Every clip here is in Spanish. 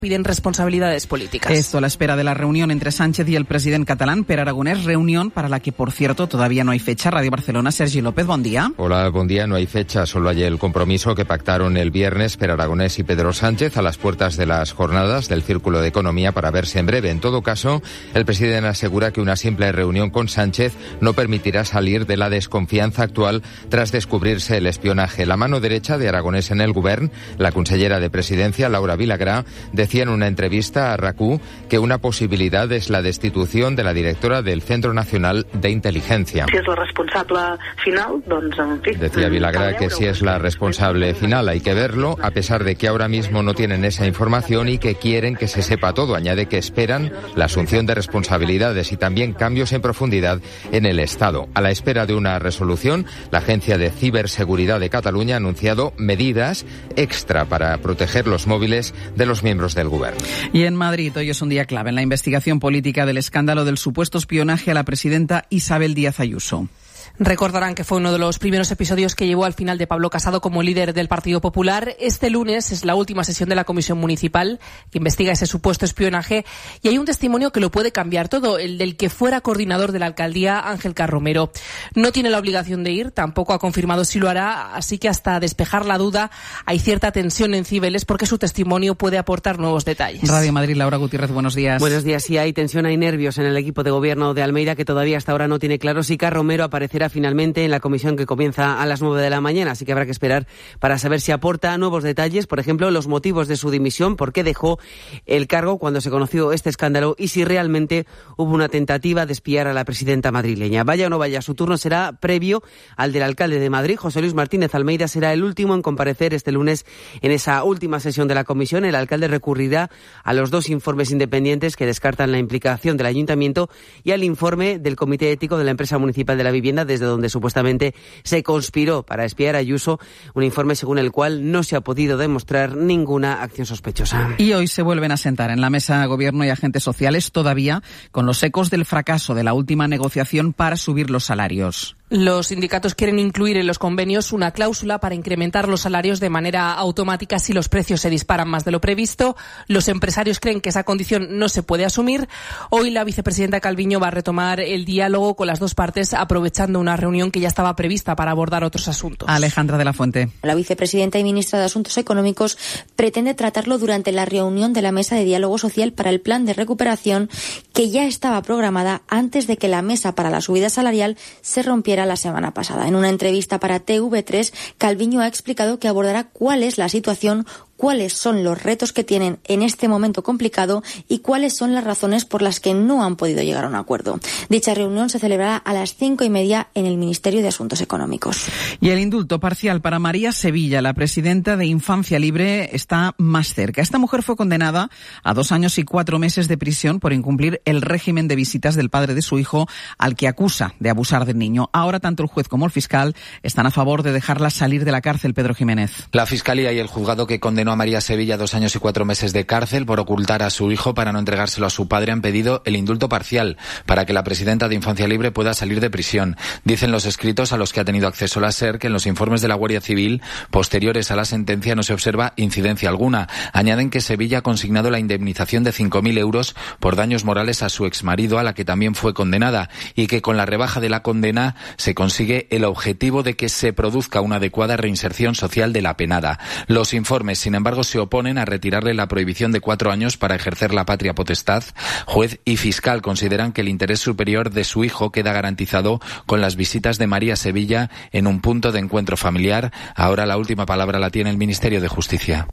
piden responsabilidades políticas. Esto a la espera de la reunión entre Sánchez y el presidente catalán, Pere Aragonès, reunión para la que, por cierto, todavía no hay fecha. Radio Barcelona, Sergi López, buen día. Hola, buen día. No hay fecha, solo hay el compromiso que pactaron el viernes Pere Aragonès y Pedro Sánchez a las puertas de las jornadas del Círculo de Economía para verse en breve. En todo caso, el presidente asegura que una simple reunión con Sánchez no permitirá salir de la desconfianza actual tras descubrirse el espionaje. La mano derecha de Aragonès en el Govern, la consellera de Presidencia, Laura Vilagrà, decía en una entrevista a RAC1 que una posibilidad es la destitución de la directora del Centro Nacional de Inteligencia. Si es la responsable final, decía Vilagrà que si es la responsable final hay que verlo, a pesar de que ahora mismo no tienen esa información y que quieren que se sepa todo. Añade que esperan la asunción de responsabilidades y también cambios en profundidad en el Estado. A la espera de una resolución, la Agencia de Ciberseguridad de Cataluña ha anunciado medidas extra para proteger los móviles de los miembros del Govern. Y en Madrid hoy es un día clave en la investigación política del escándalo del supuesto espionaje a la presidenta Isabel Díaz Ayuso. Recordarán que fue uno de los primeros episodios que llevó al final de Pablo Casado como líder del Partido Popular. Este lunes es la última sesión de la Comisión Municipal que investiga ese supuesto espionaje y hay un testimonio que lo puede cambiar todo, el del que fuera coordinador de la alcaldía, Ángel Carromero. No tiene la obligación de ir, tampoco ha confirmado si lo hará, así que hasta despejar la duda hay cierta tensión en Cibeles porque su testimonio puede aportar nuevos detalles. Radio Madrid, Laura Gutiérrez, buenos días. Buenos días. Sí, hay tensión, hay nervios en el equipo de gobierno de Almeida que todavía hasta ahora no tiene claro si Carromero aparecerá finalmente en la comisión que comienza a las 9 de la mañana, así que habrá que esperar para saber si aporta nuevos detalles, por ejemplo, los motivos de su dimisión, por qué dejó el cargo cuando se conoció este escándalo y si realmente hubo una tentativa de espiar a la presidenta madrileña. Vaya o no vaya, su turno será previo al del alcalde de Madrid. José Luis Martínez Almeida será el último en comparecer este lunes en esa última sesión de la comisión. El alcalde recurrirá a los dos informes independientes que descartan la implicación del ayuntamiento y al informe del Comité Ético de la Empresa Municipal de la Vivienda, desde donde supuestamente se conspiró para espiar a Ayuso, un informe según el cual no se ha podido demostrar ninguna acción sospechosa. Y hoy se vuelven a sentar en la mesa Gobierno y agentes sociales, todavía con los ecos del fracaso de la última negociación para subir los salarios. Los sindicatos quieren incluir en los convenios una cláusula para incrementar los salarios de manera automática si los precios se disparan más de lo previsto. Los empresarios creen que esa condición no se puede asumir. Hoy la vicepresidenta Calviño va a retomar el diálogo con las dos partes, aprovechando una reunión que ya estaba prevista para abordar otros asuntos. Alejandra de la Fuente. La vicepresidenta y ministra de Asuntos Económicos pretende tratarlo durante la reunión de la mesa de diálogo social para el plan de recuperación que ya estaba programada antes de que la mesa para la subida salarial se rompiera la semana pasada. En una entrevista para TV3, Calviño ha explicado que abordará cuál es la situación, cuáles son los retos que tienen en este momento complicado y cuáles son las razones por las que no han podido llegar a un acuerdo. Dicha reunión se celebrará a las 5:30 en el Ministerio de Asuntos Económicos. Y el indulto parcial para María Sevilla, la presidenta de Infancia Libre, está más cerca. Esta mujer fue condenada a 2 años y 4 meses de prisión por incumplir el régimen de visitas del padre de su hijo, al que acusa de abusar del niño. Ahora tanto el juez como el fiscal están a favor de dejarla salir de la cárcel. Pedro Jiménez. La Fiscalía y el juzgado que condenó a María Sevilla a 2 años y 4 meses de cárcel por ocultar a su hijo para no entregárselo a su padre han pedido el indulto parcial para que la presidenta de Infancia Libre pueda salir de prisión. Dicen los escritos a los que ha tenido acceso la SER que en los informes de la Guardia Civil posteriores a la sentencia no se observa incidencia alguna. Añaden que Sevilla ha consignado la indemnización de 5.000 euros por daños morales a su exmarido, a la que también fue condenada, y que con la rebaja de la condena se consigue el objetivo de que se produzca una adecuada reinserción social de la penada. Los informes, sin embargo, se oponen a retirarle la prohibición de 4 años para ejercer la patria potestad. Juez y fiscal consideran que el interés superior de su hijo queda garantizado con las visitas de María Sevilla en un punto de encuentro familiar. Ahora la última palabra la tiene el Ministerio de Justicia.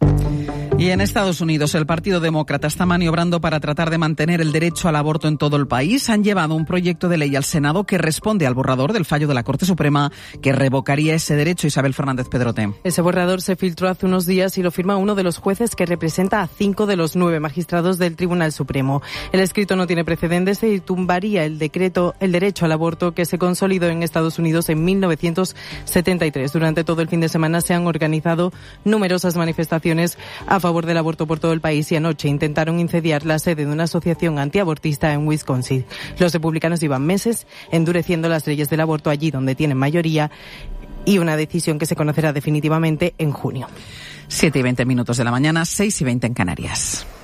Y en Estados Unidos, el Partido Demócrata está maniobrando para tratar de mantener el derecho al aborto en todo el país. Han llevado un proyecto de ley al Senado que responde al borrador del fallo de la Corte Suprema que revocaría ese derecho. Isabel Fernández Pedrote. Ese borrador se filtró hace unos días y lo firma uno de los jueces que representa a 5 de los 9 magistrados del Tribunal Supremo. El escrito no tiene precedentes y tumbaría el derecho al aborto que se consolidó en Estados Unidos en 1973. Durante todo el fin de semana se han organizado numerosas manifestaciones a favor del aborto por todo el país y anoche intentaron incendiar la sede de una asociación antiabortista en Wisconsin. Los republicanos llevan meses endureciendo las leyes del aborto allí donde tienen mayoría y una decisión que se conocerá definitivamente en junio. 7:20 de la mañana, 6:20 en Canarias.